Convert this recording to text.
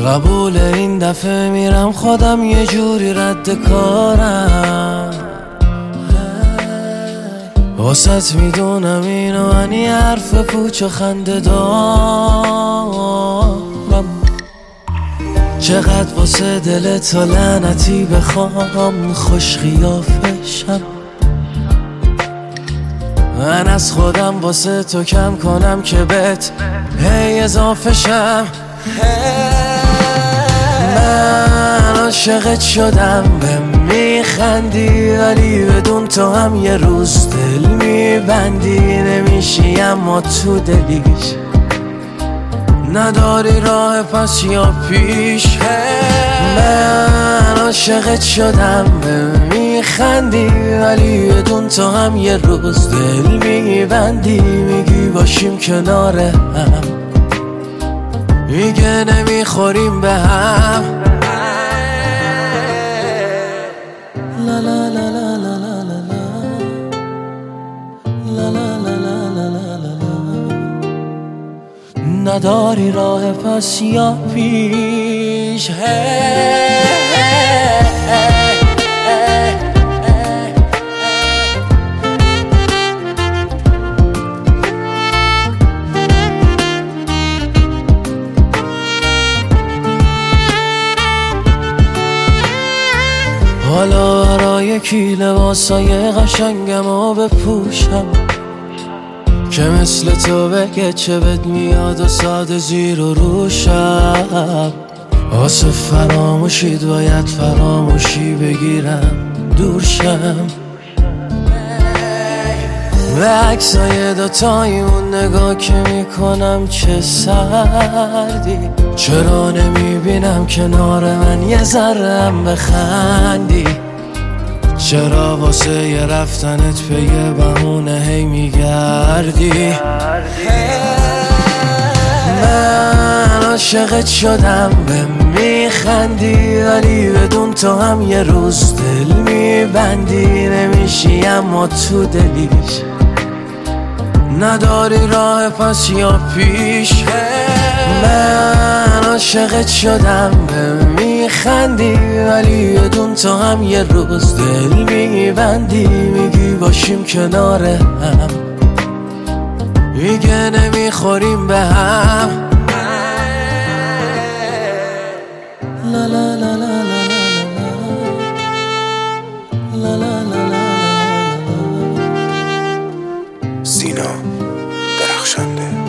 قبول این دفعه میرم خودم یه جوری رد کارم. واسط میدونم اینو من یه حرف پوچ و خنده دارم. چقدر واسه دل تا لعنتی بخوام خوش خیافشم. من از خودم واسه تو کم کنم که بهت هی اضافه شم. من عاشقت شدم به میخندی، ولی بدون تو هم یه روز دل میبندی. نمیشی اما تو دلیش نداری راه پس یا پیش. من عاشقت شدم به میخندی، ولی بدون تو هم یه روز دل میبندی. میگی باشیم کنار هم، میگه نمیخوریم به هم. لا لا لا لا لا لا لا لا لا لا لا لا. نداری راه پس یا پیش. حالا برای کی لباسای قشنگمو بپوشم که مثل تو بگه چه بد میاد و ساده زیر و روشم. واسه فراموشید باید فراموشی بگیرم دورشم. به عکسای دوتایی اون نگاه که میکنم چه سردی. چرا نمیبینم کنار من یه ذره‌ام بخندی؟ چرا واسه یه رفتنت به یه بهونه هی میگردی؟ من عاشقت شدم به میخندی، ولی بدون تو هم یه روز دل میبندی. نمیشی اما تو دلیش نداری راه پس یا پیش. من عاشقت شدم به میخندی، ولی بدون تو هم یه روز دل میبندی. میگی باشیم کنار هم، میگه نمیخوریم به هم. لا لا لا لا لا لا لا. سینا درخشنده.